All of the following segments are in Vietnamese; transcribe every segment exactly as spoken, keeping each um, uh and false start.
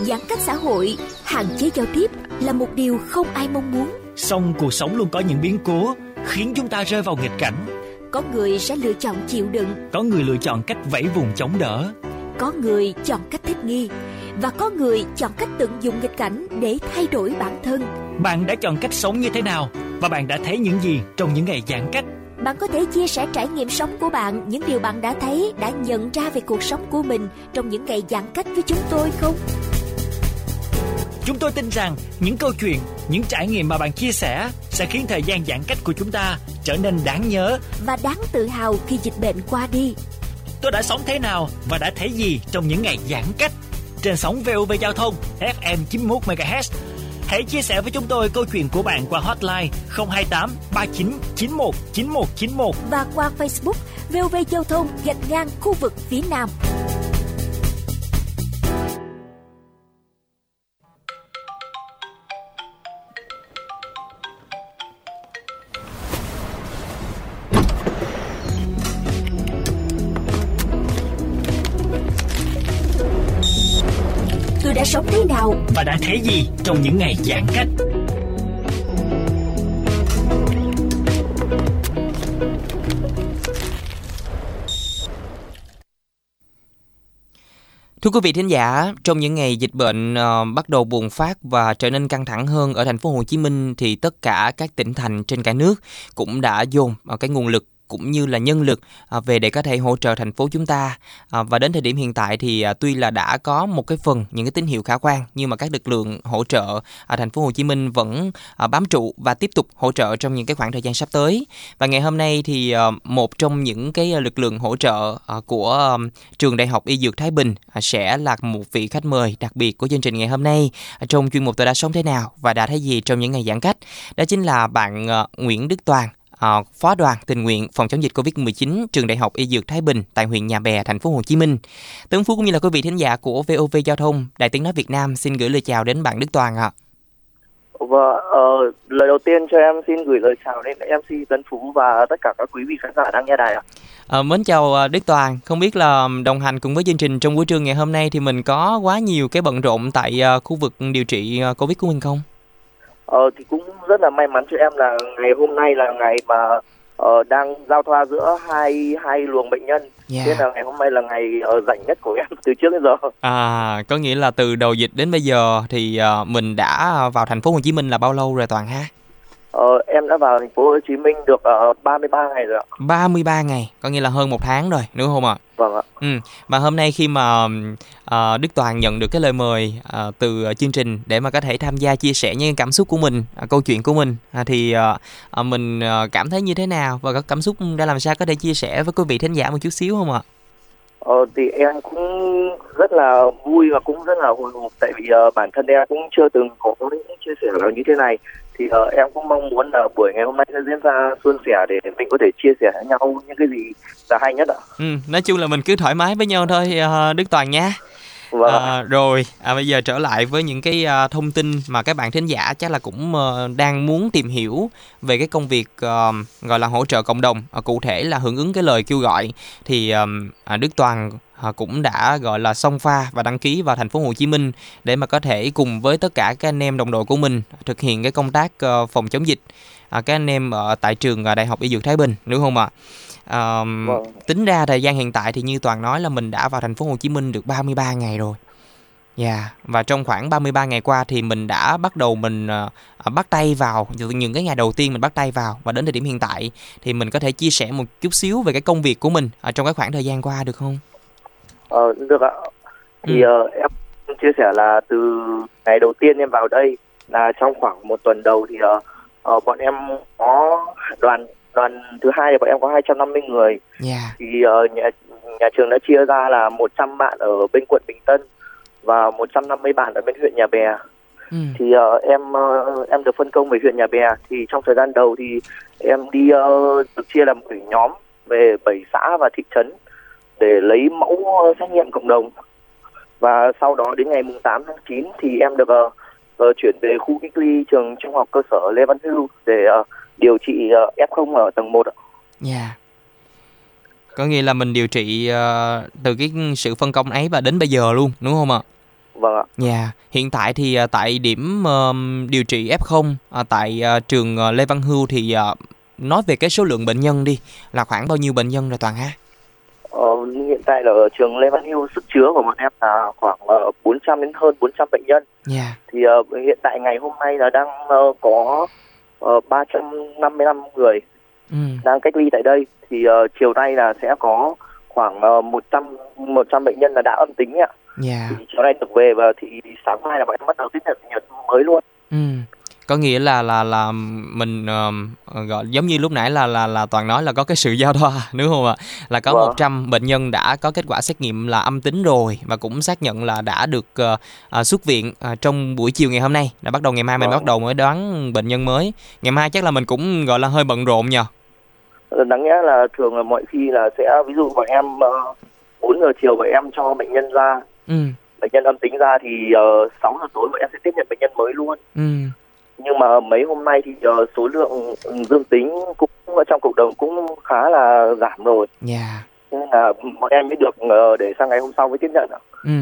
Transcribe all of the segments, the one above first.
Giãn cách xã hội, hạn chế giao tiếp là một điều không ai mong muốn. Song cuộc sống luôn có những biến cố khiến chúng ta rơi vào nghịch cảnh. Có người sẽ lựa chọn chịu đựng, có người lựa chọn cách vẫy vùng chống đỡ, có người chọn cách thích nghi, và có người chọn cách tận dụng nghịch cảnh để thay đổi bản thân. Bạn đã chọn cách sống như thế nào và bạn đã thấy những gì trong những ngày giãn cách? Bạn có thể chia sẻ trải nghiệm sống của bạn, những điều bạn đã thấy, đã nhận ra về cuộc sống của mình trong những ngày giãn cách với chúng tôi không? Chúng tôi tin rằng những câu chuyện, những trải nghiệm mà bạn chia sẻ sẽ khiến thời gian giãn cách của chúng ta trở nên đáng nhớ và đáng tự hào khi dịch bệnh qua đi. Tôi đã sống thế nào và đã thấy gì trong những ngày giãn cách? Trên sóng vê o vê Giao thông ép em chín mươi mốt mê ga héc. Hãy chia sẻ với chúng tôi câu chuyện của bạn qua hotline không hai tám ba chín chín một chín một chín một và qua Facebook vê o vê Giao thông gạch ngang khu vực phía Nam. Tôi đã sống thế nào và đã thấy gì trong những ngày giãn cách? Thưa quý vị thính giả, trong những ngày dịch bệnh uh, bắt đầu bùng phát và trở nên căng thẳng hơn ở thành phố Hồ Chí Minh thì tất cả các tỉnh thành trên cả nước cũng đã dồn uh, cái nguồn lực cũng như là nhân lực về để có thể hỗ trợ thành phố chúng ta. Và đến thời điểm hiện tại thì tuy là đã có một cái phần những cái tín hiệu khả quan, nhưng mà các lực lượng hỗ trợ ở thành phố Hồ Chí Minh vẫn bám trụ và tiếp tục hỗ trợ trong những cái khoảng thời gian sắp tới. Và ngày hôm nay thì một trong những cái lực lượng hỗ trợ của trường Đại học Y Dược Thái Bình sẽ là một vị khách mời đặc biệt của chương trình ngày hôm nay trong chuyên mục Tôi đã sống thế nào và đã thấy gì trong những ngày giãn cách. Đó chính là bạn Nguyễn Đức Toàn, À, Phó đoàn tình nguyện phòng chống dịch covid mười chín trường Đại học Y Dược Thái Bình tại huyện Nhà Bè, thành phố Hồ Chí Minh. Tuấn Phú cũng như là quý vị thính giả của vê o vê Giao thông, Đài Tiếng nói Việt Nam xin gửi lời chào đến bạn Đức Toàn ạ. Và uh, lời đầu tiên cho em xin gửi lời chào đến em xê Tuấn Phú và tất cả các quý vị khán giả đang nghe đài ạ. À, mến chào Đức Toàn, không biết là đồng hành cùng với chương trình trong buổi trưa ngày hôm nay thì mình có quá nhiều cái bận rộn tại uh, khu vực điều trị uh, Covid của mình không? Ờ, thì cũng rất là may mắn cho em là ngày hôm nay là ngày mà uh, đang giao thoa giữa hai hai luồng bệnh nhân. Yeah. Thế là ngày hôm nay là ngày uh, rảnh nhất của em từ trước đến giờ. À, có nghĩa là từ đầu dịch đến bây giờ thì uh, mình đã vào thành phố Hồ Chí Minh là bao lâu rồi Toàn ha? Ờ, em đã vào thành phố Hồ Chí Minh được uh, ba mươi ba ngày rồi ạ. ba mươi ba ngày, có nghĩa là hơn một tháng rồi, đúng không ạ? Vâng ạ. Ừ, mà hôm nay khi mà uh, Đức Toàn nhận được cái lời mời uh, từ chương trình để mà có thể tham gia chia sẻ những cảm xúc của mình, uh, câu chuyện của mình, uh, thì uh, uh, mình uh, cảm thấy như thế nào và có cảm xúc ra làm sao có thể chia sẻ với quý vị thính giả một chút xíu không ạ? Ờ, thì em cũng rất là vui và cũng rất là hồi hộp tại vì uh, bản thân em cũng chưa từng có những chia sẻ nào như thế này. Thì uh, em cũng mong muốn là buổi ngày hôm nay sẽ diễn ra suôn sẻ để mình có thể chia sẻ với nhau những cái gì là hay nhất ạ. Ừ, nói chung là mình cứ thoải mái với nhau thôi uh, Đức Toàn nha. Vâng. À, rồi à, bây giờ trở lại với những cái uh, thông tin mà các bạn thính giả chắc là cũng uh, đang muốn tìm hiểu về cái công việc uh, gọi là hỗ trợ cộng đồng, uh, cụ thể là hưởng ứng cái lời kêu gọi thì uh, Đức Toàn uh, cũng đã gọi là xông pha và đăng ký vào thành phố Hồ Chí Minh để mà có thể cùng với tất cả các anh em đồng đội của mình thực hiện cái công tác uh, phòng chống dịch. Uh, các anh em ở tại trường uh, Đại học Y Dược Thái Bình, đúng không ạ? À, vâng. Tính ra thời gian hiện tại thì như Toàn nói là mình đã vào thành phố Hồ Chí Minh được ba mươi ba ngày rồi. Dạ, yeah. Và trong khoảng ba mươi ba ngày qua thì mình đã bắt đầu mình uh, bắt tay vào những cái ngày đầu tiên mình bắt tay vào và đến thời điểm hiện tại thì mình có thể chia sẻ một chút xíu về cái công việc của mình ở trong cái khoảng thời gian qua được không? Ờ, được ạ. Thì ừ. uh, em chia sẻ là từ ngày đầu tiên em vào đây là trong khoảng một tuần đầu thì uh, uh, bọn em có đoàn Đoàn thứ hai là bọn em có hai trăm năm mươi người. Yeah. Thì uh, nhà, nhà trường đã chia ra là một trăm bạn ở bên quận Bình Tân và một trăm năm mươi bạn ở bên huyện Nhà Bè. Ừ. Thì uh, em uh, em được phân công về huyện Nhà Bè. Thì trong thời gian đầu thì em đi uh, được chia làm bảy nhóm về bảy xã và thị trấn để lấy mẫu uh, xét nghiệm cộng đồng. Và sau đó đến ngày tám tháng chín thì em được uh, uh, chuyển về khu cách ly trường trung học cơ sở Lê Văn Hưu để uh, điều trị uh, ép không ở tầng một ạ. Dạ. Yeah. Có nghĩa là mình điều trị uh, từ cái sự phân công ấy và đến bây giờ luôn, đúng không ạ? Vâng ạ. Dạ, yeah. Hiện tại thì uh, tại điểm uh, điều trị ép không uh, tại uh, trường uh, Lê Văn Hưu thì uh, nói về cái số lượng bệnh nhân đi là khoảng bao nhiêu bệnh nhân rồi Toàn ha? Ờ, hiện tại là ở trường Lê Văn Hưu sức chứa của bọn em là khoảng uh, bốn trăm đến hơn bốn trăm bệnh nhân. Yeah. Thì uh, hiện tại ngày hôm nay là đang uh, có uh, ba trăm năm mươi lăm người ừ. đang cách ly tại đây. Thì uh, chiều nay là sẽ có khoảng uh, một trăm bệnh nhân là đã âm tính ạ. Yeah. Thì chiều nay được về và thì sáng mai là bọn em bắt đầu tiếp nhận bệnh nhân mới luôn. Ừ. Có nghĩa là là là mình uh, gọi giống như lúc nãy là là là Toàn nói là có cái sự giao thoa đúng không ạ? Là có Vâng. một trăm bệnh nhân đã có kết quả xét nghiệm là âm tính rồi và cũng xác nhận là đã được uh, uh, xuất viện uh, trong buổi chiều ngày hôm nay. Đã bắt đầu ngày mai mình Vâng. bắt đầu mới đoán bệnh nhân mới. Ngày mai chắc là mình cũng gọi là hơi bận rộn nhờ. Đáng nhẽ là thường là mọi khi là sẽ ví dụ bọn em uh, bốn giờ chiều bọn em cho bệnh nhân ra. Ừ. Bệnh nhân âm tính ra thì uh, sáu giờ tối bọn em sẽ tiếp nhận bệnh nhân mới luôn. Ừ. Nhưng mà mấy hôm nay thì uh, số lượng dương tính cũng ở trong cộng đồng cũng khá là giảm rồi. Dạ. Nên là bọn em mới được uh, để sang ngày hôm sau mới tiếp nhận ạ. Ừ.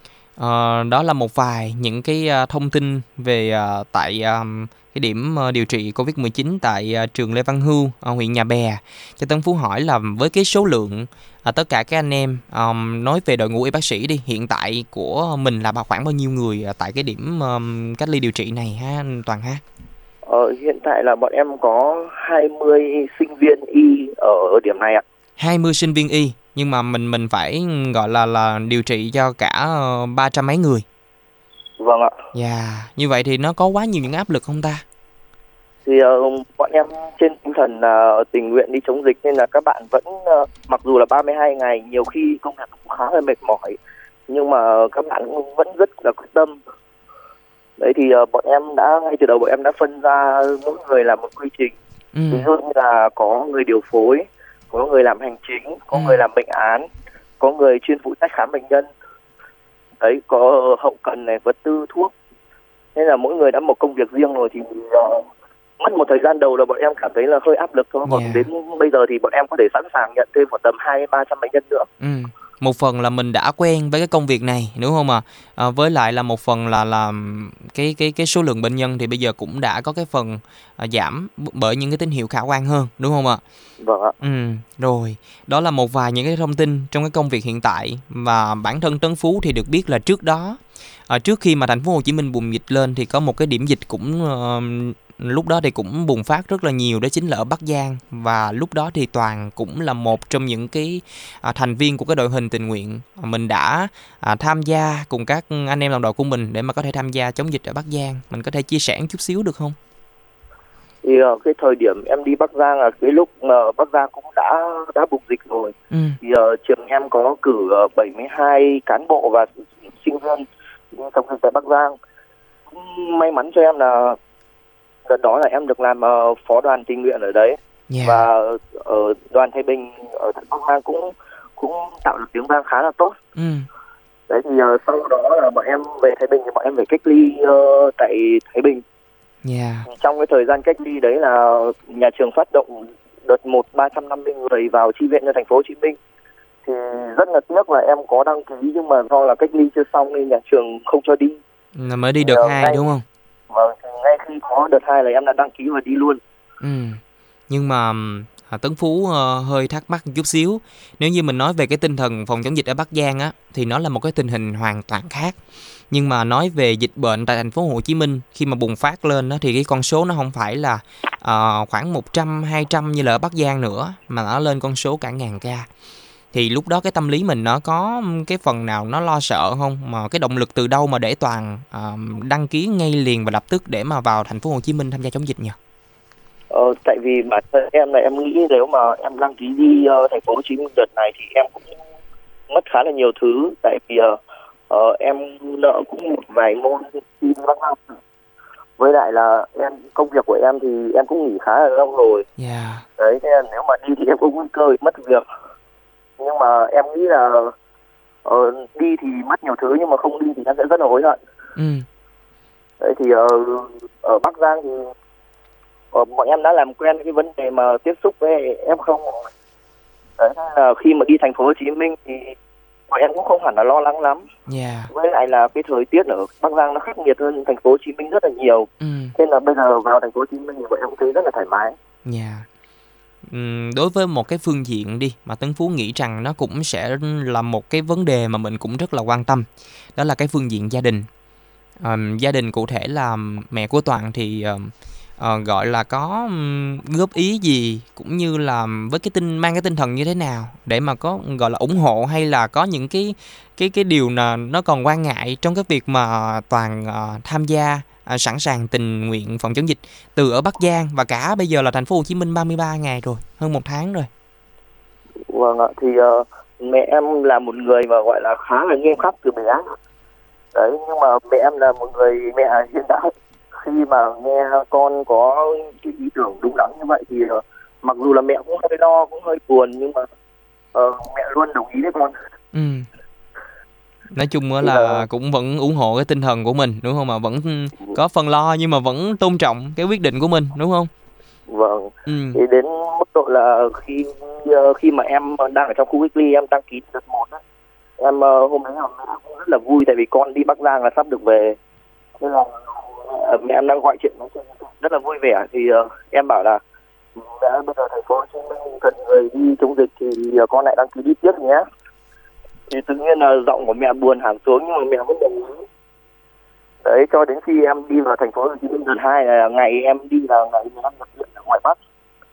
Ờ, đó là một vài những cái uh, thông tin về uh, tại um, cái điểm uh, điều trị covid mười chín tại uh, trường Lê Văn Hưu, uh, huyện Nhà Bè. Cho Tân Phú hỏi là với cái số lượng uh, tất cả các anh em um, nói về đội ngũ y bác sĩ đi, hiện tại của mình là khoảng bao nhiêu người uh, tại cái điểm um, cách ly điều trị này ha Toàn ha? Ờ, hiện tại là bọn em có hai mươi sinh viên y ở điểm này ạ. hai mươi sinh viên y, nhưng mà mình mình phải gọi là là điều trị cho cả ba trăm mấy người. Vâng ạ. Dạ, yeah. Như vậy thì nó có quá nhiều những áp lực không ta? Thì uh, bọn em trên tinh thần uh, tình nguyện đi chống dịch nên là các bạn vẫn uh, mặc dù là ba mươi hai ngày nhiều khi công việc cũng khá là mệt mỏi nhưng mà các bạn cũng vẫn rất là quyết tâm. Đấy thì uh, bọn em đã ngay từ đầu bọn em đã phân ra mỗi người làm một quy trình. Ừ. Ví dụ như là có người điều phối, có người làm hành chính, có ừ. người làm bệnh án, có người chuyên phụ trách khám bệnh nhân. Đấy, có hậu cần này, vật tư, thuốc. Nên là mỗi người đã một công việc riêng rồi thì uh, mất một thời gian đầu là bọn em cảm thấy là hơi áp lực thôi. Còn Yeah. đến bây giờ thì bọn em có thể sẵn sàng nhận thêm một tầm hai ba trăm bệnh nhân nữa. Ừ. Một phần là mình đã quen với cái công việc này đúng không ạ? À, với lại là một phần là là cái cái cái số lượng bệnh nhân thì bây giờ cũng đã có cái phần à, giảm bởi những cái tín hiệu khả quan hơn đúng không ạ? Vâng ạ. Ừ, rồi, đó là một vài những cái thông tin trong cái công việc hiện tại. Và bản thân Tấn Phú thì được biết là trước đó à, trước khi mà thành phố Hồ Chí Minh bùng dịch lên thì có một cái điểm dịch cũng uh, lúc đó thì cũng bùng phát rất là nhiều, đó chính là ở Bắc Giang. Và lúc đó thì Toàn cũng là một trong những cái à, thành viên của cái đội hình tình nguyện. Mình đã à, tham gia cùng các anh em đồng đội của mình để mà có thể tham gia chống dịch ở Bắc Giang. Mình có thể chia sẻ một chút xíu được không? Thì uh, cái thời điểm em đi Bắc Giang là cái lúc uh, Bắc Giang cũng đã đã bùng dịch rồi. Ừ. Thì uh, trường em có cử uh, bảy mươi hai cán bộ và sinh viên trong tại Bắc Giang. May mắn cho em là đợt đó là em được làm uh, phó đoàn tình nguyện ở đấy. Yeah. Và ở uh, đoàn Thái Bình ở Bắc Giang cũng cũng tạo được tiếng vang khá là tốt. Ừ. Đấy thì uh, sau đó là bọn em về Thái Bình thì bọn em phải cách ly uh, tại Thái Bình. Yeah. Trong cái thời gian cách ly đấy là nhà trường phát động đợt một ba trăm năm mươi người vào chi viện cho thành phố Hồ Chí Minh. Thì rất là tiếc là em có đăng ký nhưng mà do là cách ly chưa xong nên nhà trường không cho đi. Là mới đi đợt uh, hai ngay, đúng không? Vâng, ngay khi có đợt hai là em đã đăng ký và đi luôn. Ừ. Nhưng mà à, Tấn Phú uh, hơi thắc mắc một chút xíu. Nếu như mình nói về cái tinh thần phòng chống dịch ở Bắc Giang á, thì nó là một cái tình hình hoàn toàn khác. Nhưng mà nói về dịch bệnh tại thành phố Hồ Chí Minh khi mà bùng phát lên đó, thì cái con số nó không phải là uh, khoảng một trăm, hai trăm như là ở Bắc Giang nữa, mà nó lên con số cả ngàn ca. Thì lúc đó cái tâm lý mình nó có cái phần nào nó lo sợ không? Mà cái động lực từ đâu mà để Toàn uh, đăng ký ngay liền và lập tức để mà vào thành phố Hồ Chí Minh tham gia chống dịch nhỉ? Ờ, tại vì bản thân em là em nghĩ nếu mà em đăng ký đi uh, thành phố Hồ Chí Minh đợt này thì em cũng mất khá là nhiều thứ. Tại vì uh, uh, em nợ cũng một vài môn thi Bắc Giang. Với lại là em công việc của em thì em cũng nghỉ khá là lâu rồi. Yeah. Đấy, thế nên nếu mà đi thì em cũng nguy cơ bị mất việc. Nhưng mà em nghĩ là uh, đi thì mất nhiều thứ nhưng mà không đi thì em sẽ rất là hối hận. Ừ. Đấy thì uh, ở Bắc Giang thì uh, bọn em đã làm quen cái vấn đề mà tiếp xúc với ép không rồi. Đấy là khi mà đi thành phố Hồ Chí Minh thì bọn em cũng không hẳn là lo lắng lắm. Dạ. Với lại là cái thời tiết ở Bắc Giang nó khắc nghiệt hơn thành phố Hồ Chí Minh rất là nhiều. Ừ. Nên là bây giờ vào thành phố Hồ Chí Minh thì bọn em cũng thấy rất là thoải mái. Dạ. Ừm, đối với một cái phương diện đi mà Tấn Phú nghĩ rằng nó cũng sẽ là một cái vấn đề mà mình cũng rất là quan tâm, đó là cái phương diện gia đình. Ờm, gia đình cụ thể là mẹ của Toàn thì ờm, ờ, gọi là có ừm, góp ý gì, cũng như là với cái tinh mang cái tinh thần như thế nào để mà có gọi là ủng hộ, hay là có những cái cái cái điều nào nó còn quan ngại trong cái việc mà Toàn ờ, tham gia à, sẵn sàng tình nguyện phòng chống dịch từ ở Bắc Giang và cả bây giờ là thành phố Hồ Chí Minh ba mươi ba ngày rồi, hơn một tháng rồi. Vâng ạ, thì uh, mẹ em là một người mà gọi là khá là nghiêm khắc từ bé. Đấy, nhưng mà mẹ em là một người mẹ hiện đại. Khi mà nghe con có cái ý tưởng đúng đắn như vậy thì uh, mặc dù là mẹ cũng hơi lo, cũng hơi buồn, nhưng mà uh, mẹ luôn đồng ý với con. Ừ. Nói chung là, là cũng vẫn ủng hộ cái tinh thần của mình, đúng không, mà vẫn có phần lo nhưng mà vẫn tôn trọng cái quyết định của mình, đúng không? Vâng. Ừ. Thì đến mức độ là khi khi mà em đang ở trong khu cách ly, em đăng ký đợt một á, em hôm đấy là mẹ cũng rất là vui, tại vì con đi Bắc Giang là sắp được về, nên là mẹ em đang gọi chuyện nói chuyện rất là vui vẻ. Thì uh, em bảo là mẹ bây giờ thành phố Hồ Chí Minh cần người đi chống dịch thì con lại đăng ký đi tiếp nhé. Thì tự nhiên là giọng của mẹ buồn hẳn xuống, nhưng mà mẹ vẫn đồng ý. Đấy, cho đến khi em đi vào thành phố Hồ Chí Minh đợt hai là ngày em đi là ngày em nhập viện ở ngoài Bắc.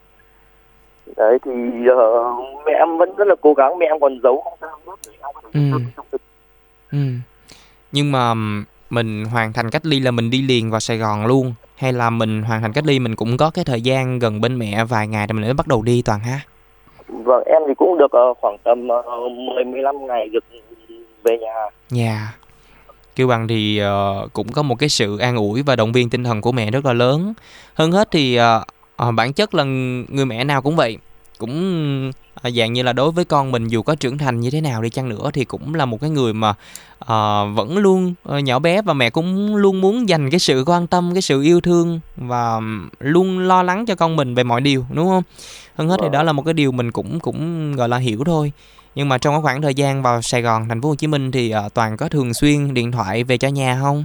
Đấy thì uh, mẹ em vẫn rất là cố gắng, mẹ em còn giấu không sao hết để em có thể ừ. trong dịch. Ừ. Nhưng mà mình hoàn thành cách ly là mình đi liền vào Sài Gòn luôn, hay là mình hoàn thành cách ly mình cũng có cái thời gian gần bên mẹ vài ngày rồi mình mới bắt đầu đi Toàn ha? Vâng, em thì cũng được uh, khoảng tầm uh, mười mười lăm ngày được về nhà. Dạ. Yeah. Kêu bằng thì uh, cũng có một cái sự an ủi và động viên tinh thần của mẹ rất là lớn. Hơn hết thì uh, uh, bản chất là người mẹ nào cũng vậy, cũng uh, dạng như là đối với con mình dù có trưởng thành như thế nào đi chăng nữa thì cũng là một cái người mà uh, vẫn luôn uh, nhỏ bé, và mẹ cũng luôn muốn dành cái sự quan tâm, cái sự yêu thương và luôn lo lắng cho con mình về mọi điều, đúng không? Hơn hết thì đó là một cái điều mình cũng cũng gọi là hiểu thôi. Nhưng mà trong cái khoảng thời gian vào Sài Gòn, thành phố Hồ Chí Minh thì uh, Toàn có thường xuyên điện thoại về cho nhà không?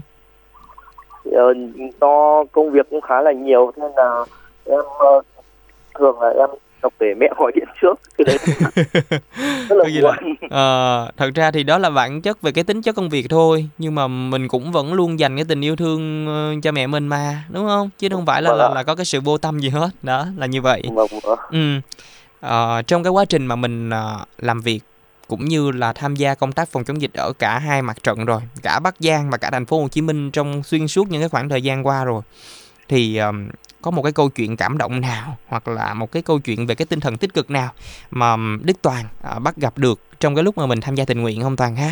Ờ, do công việc cũng khá là nhiều nên là em uh, thường là em đọc để mẹ gọi điện trước. Cái đấy rất là buồn. Ờ, thật ra thì đó là bản chất về cái tính chất công việc thôi, nhưng mà mình cũng vẫn luôn dành cái tình yêu thương uh, cho mẹ mình mà, đúng không? Chứ không phải là là, là có cái sự vô tâm gì hết. Đó là như vậy. Ừ. Ờ, trong cái quá trình mà mình uh, làm việc cũng như là tham gia công tác phòng chống dịch ở cả hai mặt trận rồi, cả Bắc Giang và cả thành phố Hồ Chí Minh trong xuyên suốt những cái khoảng thời gian qua rồi, thì um, có một cái câu chuyện cảm động nào hoặc là một cái câu chuyện về cái tinh thần tích cực nào mà Đức Toàn uh, bắt gặp được trong cái lúc mà mình tham gia tình nguyện không Toàn ha?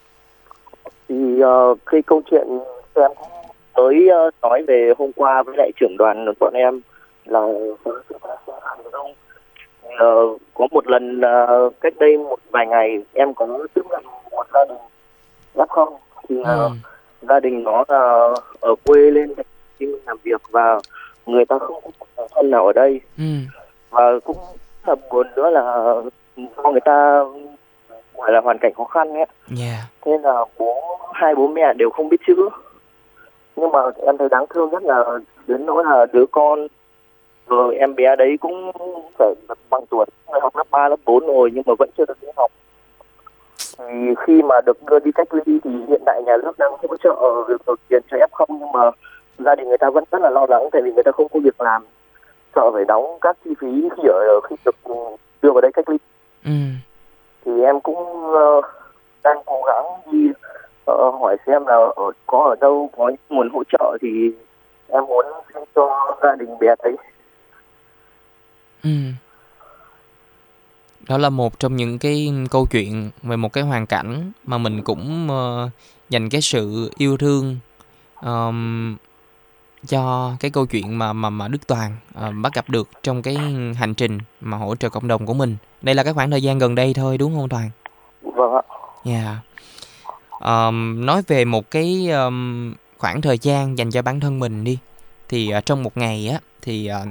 Thì uh, cái câu chuyện em mới uh, nói về hôm qua với lại trưởng đoàn bọn em là Uh, có một lần uh, cách đây một vài ngày em có tiếp nhận một gia đình ép không, thì uh, ừ. gia đình nó là uh, ở quê lên làm việc và người ta không có thân nào ở đây. ừ. Và cũng là buồn nữa là do người ta gọi là hoàn cảnh khó khăn ấy. Yeah. Nên là bố hai bố mẹ đều không biết chữ, nhưng mà em thấy đáng thương nhất là đến nỗi là đứa con rồi em bé đấy cũng phải bằng tuổi, học lớp ba, lớp bốn rồi nhưng mà vẫn chưa được đi học. Thì khi mà được đưa đi cách ly thì hiện tại nhà nước đang hỗ trợ việc đầu tiền cho ép không, nhưng mà gia đình người ta vẫn rất là lo lắng tại vì người ta không có việc làm, sợ phải đóng các chi phí khi ở khi được đưa vào đây cách ly. ừ. Thì em cũng uh, đang cố gắng đi uh, hỏi xem là ở, có ở đâu có những nguồn hỗ trợ thì em muốn xin cho gia đình bé đấy. Ừ. Đó là một trong những cái câu chuyện về một cái hoàn cảnh mà mình cũng uh, dành cái sự yêu thương um, cho cái câu chuyện mà mà mà Đức Toàn uh, bắt gặp được trong cái hành trình mà hỗ trợ cộng đồng của mình. Đây là cái khoảng thời gian gần đây thôi đúng không Toàn? Vâng ạ. Yeah. Um, nói về một cái um, khoảng thời gian dành cho bản thân mình đi, thì uh, trong một ngày á thì uh,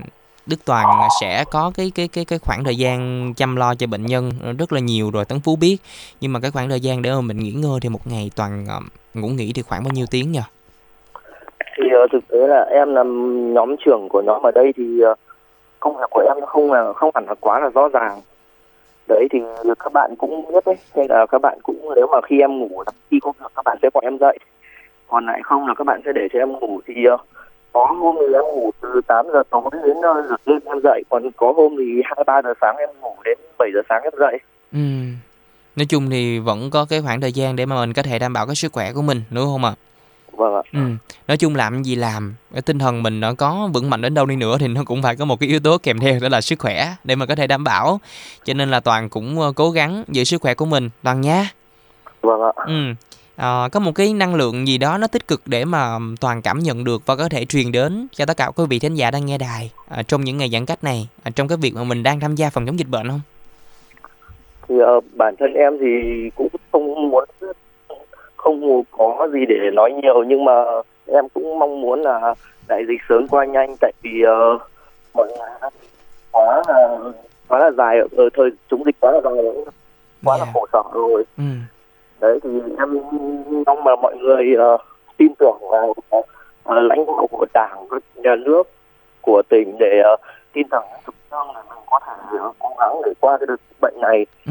Đức Toàn sẽ có cái cái cái cái khoảng thời gian chăm lo cho bệnh nhân rất là nhiều rồi, Tấn Phú biết. Nhưng mà cái khoảng thời gian để mà mình nghỉ ngơi thì một ngày Toàn uh, ngủ nghỉ thì khoảng bao nhiêu tiếng nhỉ? Thì uh, thực tế là em là nhóm trưởng của nhóm ở đây thì uh, công việc của em nó không là không hẳn là quá là rõ ràng. Đấy thì các bạn cũng biết đấy, nên là các bạn cũng nếu mà khi em ngủ khi có việc các bạn sẽ gọi em dậy, còn lại không là các bạn sẽ để cho em ngủ. Thì uh, có hôm thì em ngủ từ tám giờ tối đến uh, đêm em dậy, còn có hôm thì hai ba giờ sáng em ngủ đến bảy giờ sáng em dậy. Ừ. Nói chung thì vẫn có cái khoảng thời gian để mà mình có thể đảm bảo cái sức khỏe của mình, đúng không ạ? Vâng ạ. Ừ. Nói chung làm gì làm, cái tinh thần mình nó có vững mạnh đến đâu đi nữa thì nó cũng phải có một cái yếu tố kèm theo, đó là sức khỏe để mà có thể đảm bảo. Cho nên là Toàn cũng cố gắng giữ sức khỏe của mình Toàn nha. Vâng ạ. Ừ. À, có một cái năng lượng gì đó nó tích cực để mà Toàn cảm nhận được và có thể truyền đến cho tất cả quý vị thính giả đang nghe đài à, trong những ngày giãn cách này, à, trong cái việc mà mình đang tham gia phòng chống dịch bệnh không? Thì uh, bản thân em thì cũng không muốn không có gì để nói nhiều, nhưng mà em cũng mong muốn là đại dịch sớm qua nhanh, tại vì uh, mọi người đã quá là quá là dài ở, ở thời chống dịch quá là dài rồi, quá Yeah. là khổ sở rồi. Ừ. Đấy thì em mong mà mọi người uh, tin tưởng vào uh, lãnh đạo của Đảng, của nhà nước, của tỉnh để uh, tin tưởng thực thương là mình có thể uh, cố gắng để qua cái đợt bệnh này. Ừ.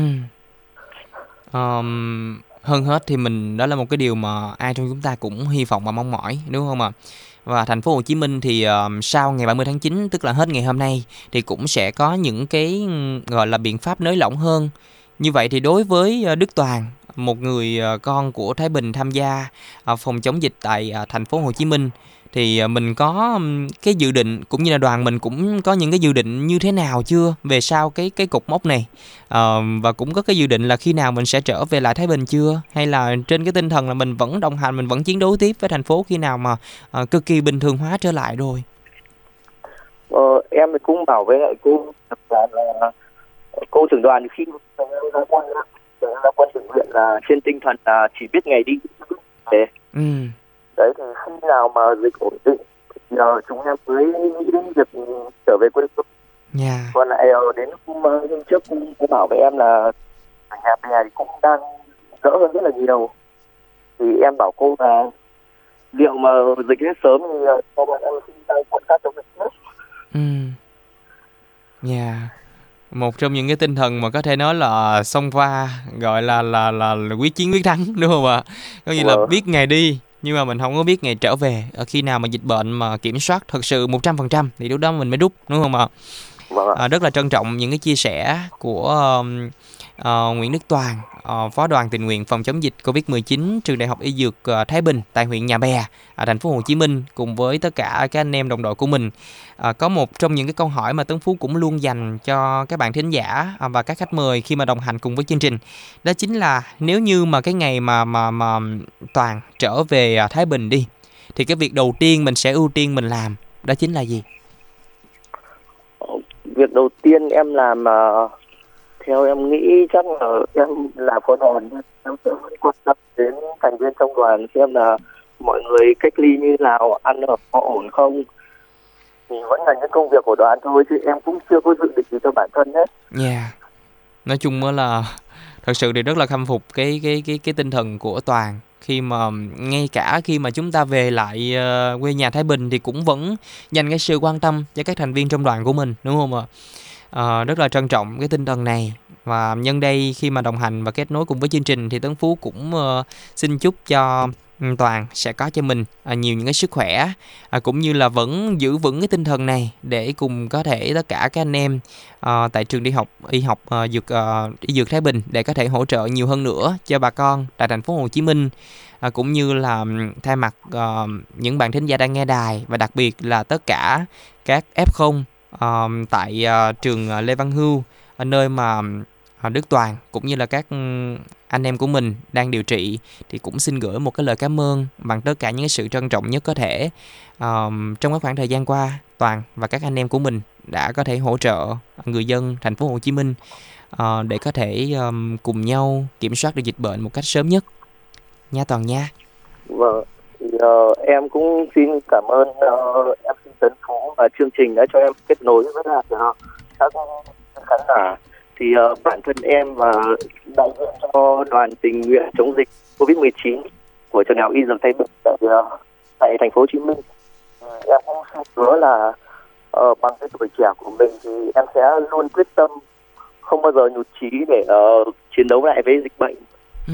Um, hơn hết thì mình đó là một cái điều mà ai trong chúng ta cũng hy vọng và mong mỏi, đúng không ạ? Và thành phố Hồ Chí Minh thì uh, sau ngày ba mươi tháng chín, tức là hết ngày hôm nay, thì cũng sẽ có những cái gọi là biện pháp nới lỏng hơn. Như vậy thì đối với uh, Đức Toàn, một người uh, con của Thái Bình tham gia uh, phòng chống dịch tại uh, thành phố Hồ Chí Minh, thì uh, mình có um, cái dự định cũng như là đoàn mình cũng có những cái dự định như thế nào chưa về sau cái cái cột mốc này, uh, và cũng có cái dự định là khi nào mình sẽ trở về lại Thái Bình chưa, hay là trên cái tinh thần là mình vẫn đồng hành, mình vẫn chiến đấu tiếp với thành phố khi nào mà uh, cực kỳ bình thường hóa trở lại rồi? Ờ, em cũng bảo với lại cô là, là cô trưởng đoàn khi em ra quân ra quân tình nguyện là trên tinh thần là chỉ biết ngày đi để Ừ. đấy thì khi nào mà dịch ổn định thì uh, chúng em mới nghĩ đến việc trở về quê hương. Yeah. Còn lại uh, đến hôm, uh, hôm trước cô, cô bảo với em là nhà bè thì cũng đang đỡ hơn rất là nhiều, thì em bảo cô là liệu mà dịch hết sớm thì uh, cho bọn em xin sang quận khác chống dịch hết. Ừ. Yeah. Một trong những cái tinh thần mà có thể nói là xông pha, gọi là là là, là quyết chiến quyết thắng, đúng không ạ? Có nghĩa là biết ngày đi nhưng mà mình không có biết ngày trở về. Ở khi nào mà dịch bệnh mà kiểm soát thật sự một trăm phần trăm thì lúc đó mình mới rút, đúng không ạ? À, rất là trân trọng những cái chia sẻ của uh, uh, Nguyễn Đức Toàn, uh, Phó đoàn tình nguyện phòng chống dịch covid mười chín trường Đại học Y Dược uh, Thái Bình tại huyện Nhà Bè, ở thành phố Hồ Chí Minh, cùng với tất cả các anh em đồng đội của mình. Uh, có một trong những cái câu hỏi mà Tấn Phú cũng luôn dành cho các bạn thính giả uh, và các khách mời khi mà đồng hành cùng với chương trình, đó chính là nếu như mà cái ngày mà mà mà Toàn trở về uh, Thái Bình đi, thì cái việc đầu tiên mình sẽ ưu tiên mình làm đó chính là gì? Việc đầu tiên em làm mà theo em nghĩ chắc là em làm phó đoàn, em sẽ quan tâm đến thành viên trong đoàn xem là mọi người cách ly như nào, ăn ở có ổn không, thì vẫn là những công việc của đoàn thôi, chứ em cũng chưa có dự định gì cho bản thân hết. Yeah. Nói chung là thật sự thì rất là khâm phục cái cái cái cái tinh thần của Toàn, khi mà ngay cả khi mà chúng ta về lại uh, quê nhà Thái Bình thì cũng vẫn dành cái sự quan tâm cho các thành viên trong đoàn của mình, đúng không ạ? Uh, rất là trân trọng cái tinh thần này. Và nhân đây khi mà đồng hành và kết nối cùng với chương trình thì Tấn Phú cũng uh, xin chúc cho Toàn sẽ có cho mình uh, nhiều những cái sức khỏe, uh, cũng như là vẫn giữ vững cái tinh thần này để cùng có thể tất cả các anh em uh, tại trường đi học y học uh, dược uh, y dược Thái Bình để có thể hỗ trợ nhiều hơn nữa cho bà con tại thành phố Hồ Chí Minh, uh, cũng như là thay mặt uh, những bạn thính giả đang nghe đài, và đặc biệt là tất cả các ép không uh, tại uh, trường Lê Văn Hưu, ở nơi mà uh, Đức Toàn cũng như là các um, anh em của mình đang điều trị, thì cũng xin gửi một cái lời cảm ơn bằng tất cả những cái sự trân trọng nhất có thể. Um, trong cái khoảng thời gian qua, Toàn và các anh em của mình đã có thể hỗ trợ người dân thành phố Hồ Chí Minh uh, để có thể um, cùng nhau kiểm soát được dịch bệnh một cách sớm nhất nha Toàn nha. Vâng, thì uh, em cũng xin cảm ơn uh, em xin Tấn Phú và chương trình đã cho em kết nối với lại uh, các khán giả. Thì uh, bản thân em và đại diện cho đoàn tình nguyện chống dịch covid mười chín của trường đại học Y Dược Thái Bình tại uh, tại thành phố Hồ Chí Minh, uh, em cũng xin hứa là uh, bằng cái tuổi trẻ của mình thì em sẽ luôn quyết tâm, không bao giờ nhụt chí để uh, chiến đấu lại với dịch bệnh. Ừ.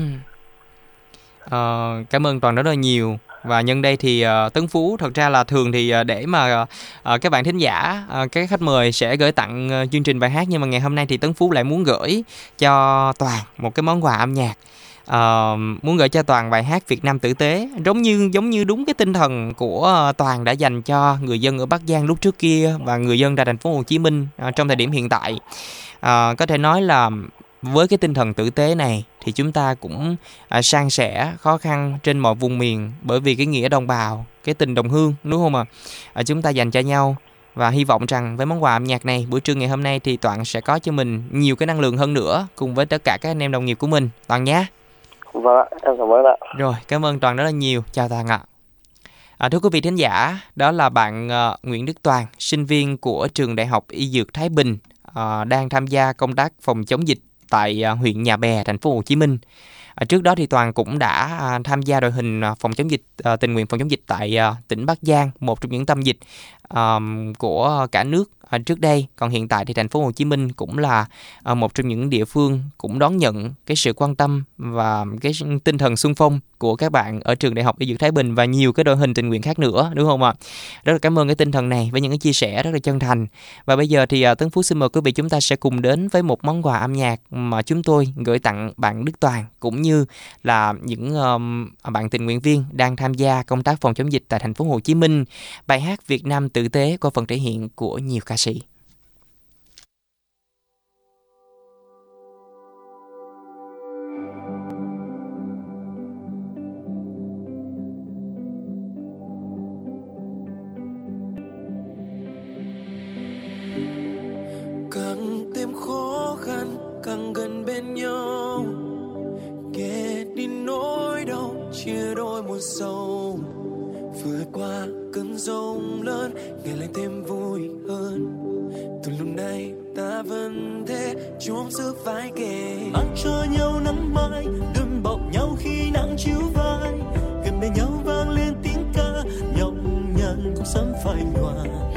Uh, cảm ơn Toàn rất là nhiều. Và nhân đây thì uh, Tấn Phú, thật ra là thường thì uh, để mà uh, các bạn thính giả, uh, các khách mời sẽ gửi tặng uh, chương trình bài hát, nhưng mà ngày hôm nay thì Tấn Phú lại muốn gửi cho Toàn một cái món quà âm nhạc. Uh, muốn gửi cho Toàn bài hát Việt Nam Tử Tế, giống như giống như đúng cái tinh thần của uh, Toàn đã dành cho người dân ở Bắc Giang lúc trước kia và người dân tại thành phố Hồ Chí Minh uh, trong thời điểm hiện tại. Uh, có thể nói là với cái tinh thần tử tế này thì chúng ta cũng à, san sẻ khó khăn trên mọi vùng miền, bởi vì cái nghĩa đồng bào, cái tình đồng hương, đúng không ạ? À, chúng ta dành cho nhau, và hy vọng rằng với món quà âm nhạc này, buổi trưa ngày hôm nay thì Toàn sẽ có cho mình nhiều cái năng lượng hơn nữa cùng với tất cả các anh em đồng nghiệp của mình, Toàn nhé. Vâng ạ, em cảm ơn ạ. Rồi, cảm ơn Toàn rất là nhiều. Chào Toàn ạ. À, thưa quý vị thính giả, đó là bạn uh, Nguyễn Đức Toàn, sinh viên của trường Đại học Y Dược Thái Bình, uh, đang tham gia công tác phòng chống dịch tại uh, huyện Nhà Bè, thành phố Hồ Chí Minh. À, trước đó thì Toàn cũng đã uh, tham gia đội hình uh, phòng chống dịch, uh, tình nguyện phòng chống dịch tại uh, tỉnh Bắc Giang, một trong những tâm dịch uh, của cả nước uh, trước đây. Còn hiện tại thì thành phố Hồ Chí Minh cũng là uh, một trong những địa phương cũng đón nhận cái sự quan tâm và cái tinh thần xung phong của các bạn ở trường Đại học Y Dược Thái Bình và nhiều cái đội hình tình nguyện khác nữa, đúng không ạ? Rất là cảm ơn cái tinh thần này với những cái chia sẻ rất là chân thành. Và bây giờ thì uh, Tấn Phú xin mời quý vị chúng ta sẽ cùng đến với một món quà âm nhạc mà chúng tôi gửi tặng bạn Đức Toàn cũng như là những um, bạn tình nguyện viên đang tham gia công tác phòng chống dịch tại thành phố Hồ Chí Minh. Bài hát Việt Nam Tử Tế qua phần thể hiện của nhiều ca sĩ. Càng thêm khó khăn, càng gần bên nhau, kể đi nỗi đau, chia đôi một sầu. Vượt qua cơn giông lớn, ngày lại thêm vui hơn. Từ lúc này ta vẫn thế, chung sức vai kề, mang cho nhau nắng mai, đùm bọc nhau khi nắng chiếu vai. Gần bên nhau vang lên tiếng ca, nhọc nhằn cũng sớm phai nhòa.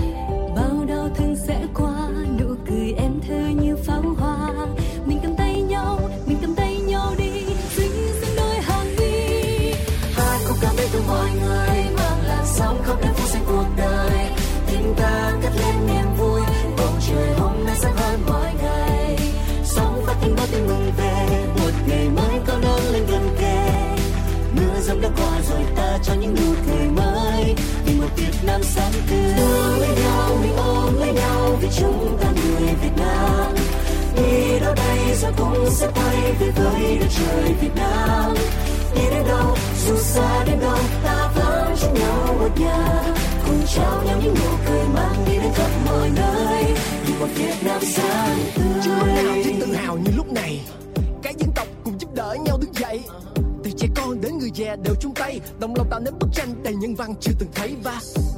Bao đau thương sẽ qua, nụ cười em thơ như pháo hoa. Mình cầm tay nhau, mình cầm tay nhau đi, duyên duyên đôi hàng mi. Hát khúc ca bên từ mọi người, mang làn sóng khắp nơi phố xanh cuộc đời. Tình ta cất lên niềm vui, bầu trời hôm nay sáng hơn mọi ngày. Sống phát tình bao tình mừng về, một ngày mới có nắng lên gần kề. Mưa dầm đã qua rồi ta cho những nụ cười mới, vì một Việt Nam sáng tươi. Ôm lấy nhau, mình ôm lấy nhau, vì chúng ta người Việt Nam. Đi đâu đây rồi cũng sẽ quay về với đất trời Việt Nam. Đi đến đâu, dù xa đến đâu, ta vẫn chung nhau một nhà. Cùng trao nhau những nụ cười mang đi đến khắp mọi nơi, vì một Việt Nam sáng tươi. Chưa lúc nào thấy tự hào như lúc này, các dân tộc cùng giúp đỡ nhau đứng dậy. Từ trẻ con đến người già đều chung tay, đồng lòng tạo nên bức tranh đầy nhân văn chưa từng thấy. Và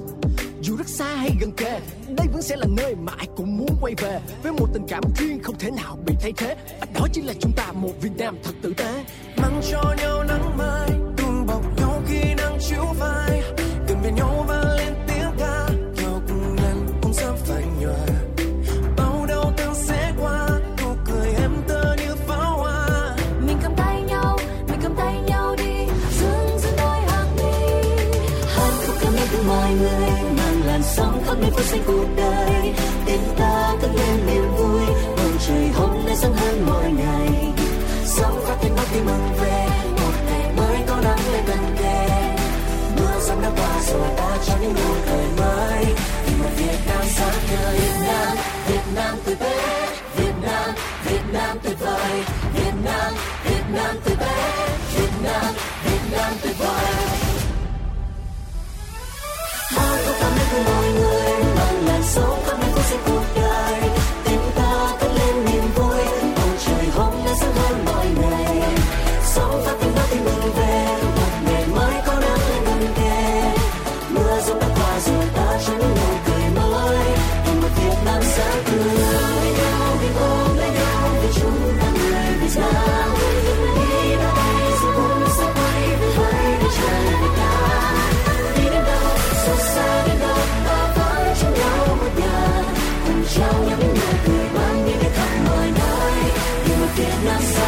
dù rất xa hay gần kề, đây vẫn sẽ là nơi mà ai cũng muốn quay về, với một tình cảm riêng không thể nào bị thay thế. Và đó chính là chúng ta, một Việt Nam thật tử tế. Mang cho nhau nắng mai, đùm bọc nhau khi nắng chiếu vai. Gần bên nhau vang lên tiếng ca, nhau cùng ngăn cũng sớm phai nhòa. Bao đau thương sẽ qua, nụ cười em tơ như pháo hoa. Mình cầm tay nhau, mình cầm tay nhau đi, dưng dưng đôi hàng mi. Hát khúc ca bên từ mọi người, mang làn sóng khắp nơi phố xanh cuộc đời. Tình ta cất lên niềm vui, bầu trời hôm nay sáng hơn mọi ngày. Sống phát thanh bắc tim mừng về, một ngày mới có nắng lên gần kề. Mưa giông đã qua rồi ta cho những nụ cười mới, vì một Việt Nam sáng tươi. Việt Nam, Việt Nam tử tế, Việt Nam, Việt Nam tuyệt vời. Việt Nam, Việt Nam tử tế, Việt Nam, Việt Nam tuyệt vời. Hát khúc ca bên của mọi người, mang làn sóng khắp nơi phố xanh cuộc đời. Tình ta cất lên niềm vui, bầu trời hôm nay sáng hơn mọi ngày. Sống phát tình bao tình mừng về, một ngày mới có nắng lên gần kề. Mưa giông đã qua rồi Việt Nam.